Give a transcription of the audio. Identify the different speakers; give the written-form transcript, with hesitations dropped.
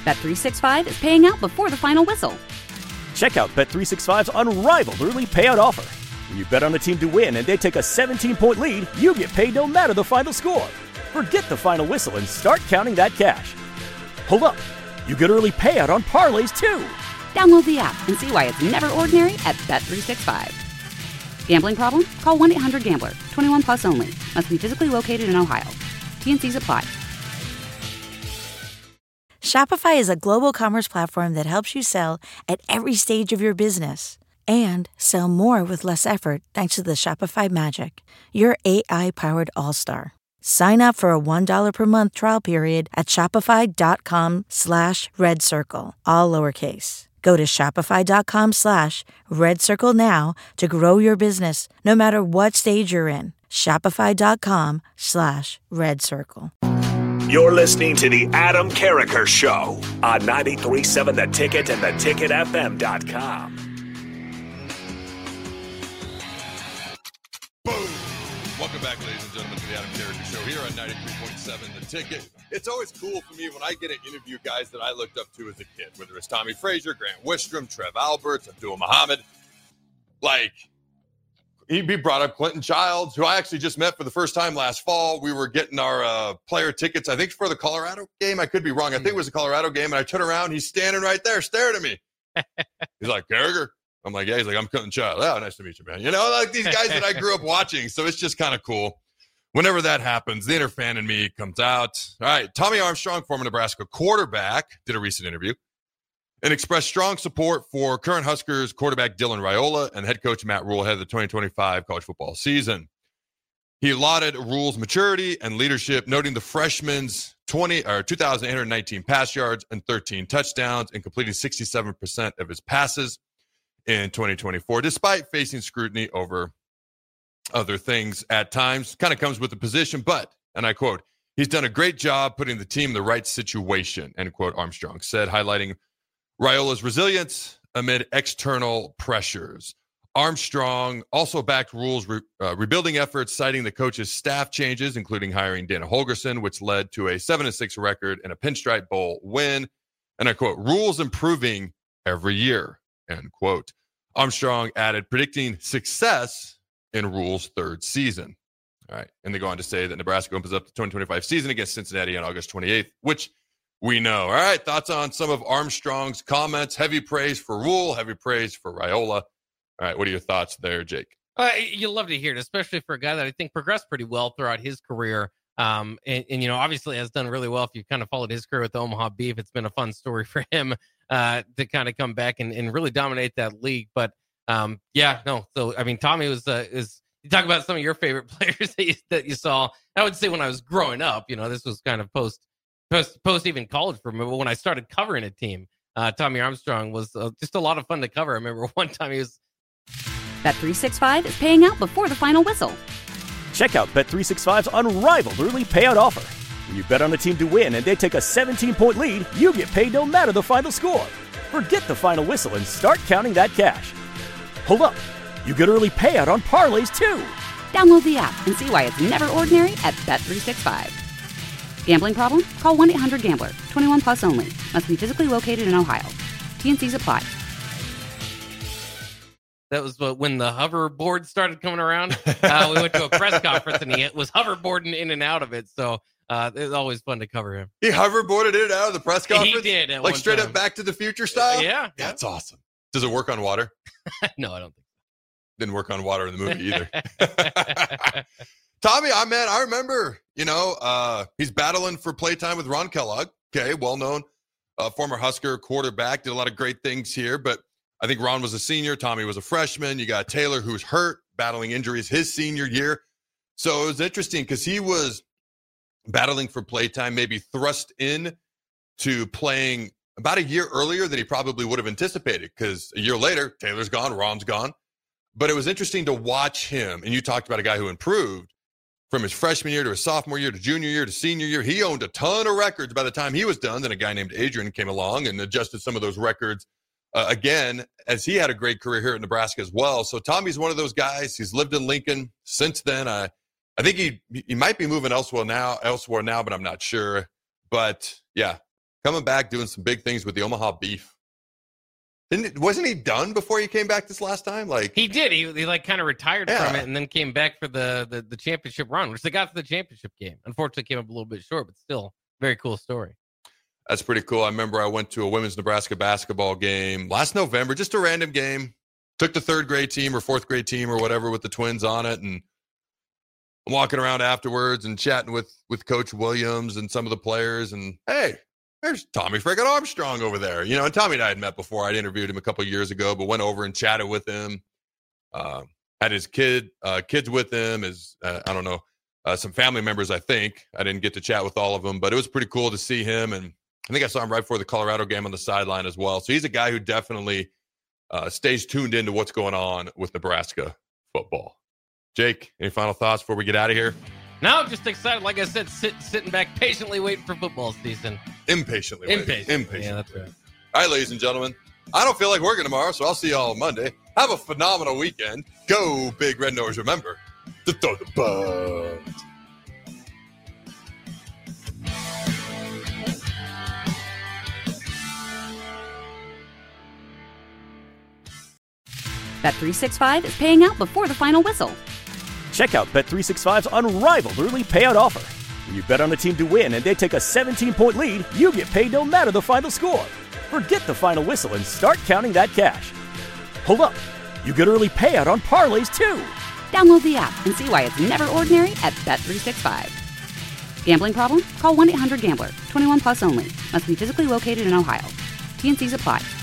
Speaker 1: Bet365 is paying out before the final whistle.
Speaker 2: Check out Bet365's unrivaled early payout offer. When you bet on a team to win and they take a 17-point lead, you get paid no matter the final score. Forget the final whistle and start counting that cash. Hold up. You get early payout on parlays, too.
Speaker 1: Download the app and see why it's never ordinary at Bet365. Gambling problem? Call 1-800-GAMBLER. 21 plus only. Must be physically located in Ohio. T&Cs apply.
Speaker 3: Shopify is a global commerce platform that helps you sell at every stage of your business and sell more with less effort thanks to the Shopify Magic, your AI-powered all-star. Sign up for a $1 per month trial period at shopify.com/redcircle, all lowercase. Go to shopify.com/redcircle now to grow your business no matter what stage you're in. Shopify.com/redcircle.
Speaker 4: You're listening to the Adam Carriker Show on 93.7 The Ticket and theticketfm.com.
Speaker 5: Boom! Welcome back, ladies and gentlemen, to the Adam Carriker Show here on 93.7 The Ticket. It's always cool for me when I get to interview guys that I looked up to as a kid, whether it's Tommy Frazier, Grant Wistrom, Trev Alberts, Abdul Muhammad. Like, he brought up Clinton Childs, who I actually just met for the first time last fall. We were getting our player tickets, I think, for the Colorado game. I could be wrong. I think it was a Colorado game, and I turn around. He's standing right there staring at me. He's like, Carriker? I'm like, yeah. He's like, I'm Clinton Childs. Oh, nice to meet you, man. You know, like these guys that I grew up watching. So it's just kind of cool. Whenever that happens, the inner fan in me comes out. All right, Tommy Armstrong, former Nebraska quarterback, did a recent interview and expressed strong support for current Huskers quarterback Dylan Raiola and head coach Matt Rhule ahead of the 2025 college football season. He lauded Rhule's maturity and leadership, noting the freshman's 2,819 pass yards and 13 touchdowns and completing 67% of his passes in 2024, despite facing scrutiny over other things at times. Kind of comes with the position, but, and I quote, he's done a great job putting the team in the right situation, end quote, Armstrong said, highlighting Raiola's resilience amid external pressures. Armstrong also backed Rhule's rebuilding efforts, citing the coach's staff changes, including hiring Dana Holgorsen, which led to a 7-6 record and a Pinstripe Bowl win. And I quote, Rhule's improving every year, end quote. Armstrong added, predicting success in Rhule's third season. All right. And they go on to say that Nebraska opens up the 2025 season against Cincinnati on August 28th, which we know. All right. Thoughts on some of Armstrong's comments? Heavy praise for Rhule, heavy praise for Raiola. All right. What are your thoughts there, Jake?
Speaker 6: You'll love to hear it, especially for a guy that I think progressed pretty well throughout his career. And you know, obviously has done really well. If you've kind of followed his career with the Omaha Beef, it's been a fun story for him to kind of come back and really dominate that league. But yeah, no. So, I mean, Tommy is you talk about some of your favorite players that you saw. I would say when I was growing up, you know, this was kind of post even college for me. But when I started covering a team, Tommy Armstrong was just a lot of fun to cover. I remember one time he was.
Speaker 1: Bet365 is paying out before the final whistle.
Speaker 2: Check out Bet365's unrivaled early payout offer. When you bet on a team to win and they take a 17-point lead, you get paid no matter the final score. Forget the final whistle and start counting that cash. Hold up. You get early payout on parlays, too.
Speaker 1: Download the app and see why it's never ordinary at Bet365. Gambling problem? Call 1-800-GAMBLER. 21 plus only. Must be physically located in Ohio. T&Cs apply.
Speaker 6: That was when the hoverboard started coming around. We went to a press conference and he was hoverboarding in and out of it. So it was always fun to cover him.
Speaker 5: He hoverboarded in and out of the press conference?
Speaker 6: He did.
Speaker 5: Like straight up Back to the Future style?
Speaker 6: Yeah.
Speaker 5: That's awesome. Does it work on water?
Speaker 6: No, I don't think so.
Speaker 5: Didn't work on water in the movie either. Tommy, I remember, you know, he's battling for playtime with Ron Kellogg. Okay, well-known former Husker quarterback. Did a lot of great things here, but I think Ron was a senior. Tommy was a freshman. You got Taylor, who's hurt, battling injuries his senior year. So it was interesting because he was battling for playtime, maybe thrust in to playing about a year earlier than he probably would have anticipated, because a year later, Taylor's gone, Ron's gone. But it was interesting to watch him. And you talked about a guy who improved from his freshman year to his sophomore year to junior year to senior year. He owned a ton of records by the time he was done. Then a guy named Adrian came along and adjusted some of those records again, as he had a great career here at Nebraska as well. So Tommy's one of those guys. He's lived in Lincoln since then. I think he might be moving elsewhere now, but I'm not sure. But yeah, coming back, doing some big things with the Omaha Beef. Wasn't he done before he came back this last time? Like
Speaker 6: he did. He like kind of retired from it and then came back for the championship run, which they got to the championship game. Unfortunately, came up a little bit short, but still very cool story.
Speaker 5: That's pretty cool. I remember I went to a women's Nebraska basketball game last November, just a random game. Took the third grade team or fourth grade team or whatever with the twins on it, and I'm walking around afterwards and chatting with Coach Williams and some of the players, and hey, there's Tommy friggin' Armstrong over there. You know, and Tommy and I had met before. I'd interviewed him a couple of years ago, but went over and chatted with him. Had his kids with him, some family members, I think. I didn't get to chat with all of them, but it was pretty cool to see him. And I think I saw him right before the Colorado game on the sideline as well. So he's a guy who definitely stays tuned into what's going on with Nebraska football. Jake, any final thoughts before we get out of here?
Speaker 6: No, I'm just excited. Like I said, sitting back patiently waiting for football season.
Speaker 5: Impatiently.
Speaker 6: Yeah, that's right.
Speaker 5: All right, ladies and gentlemen. I don't feel like working tomorrow, so I'll see y'all on Monday. Have a phenomenal weekend. Go Big Red Nose. Remember to throw the bug.
Speaker 1: Bet365 is paying out before the final whistle.
Speaker 2: Check out Bet365's unrivaled early payout offer. When you bet on a team to win and they take a 17-point lead, you get paid no matter the final score. Forget the final whistle and start counting that cash. Hold up. You get early payout on parlays, too.
Speaker 1: Download the app and see why it's never ordinary at Bet365. Gambling problem? Call 1-800-GAMBLER. 21 plus only. Must be physically located in Ohio. T&Cs apply.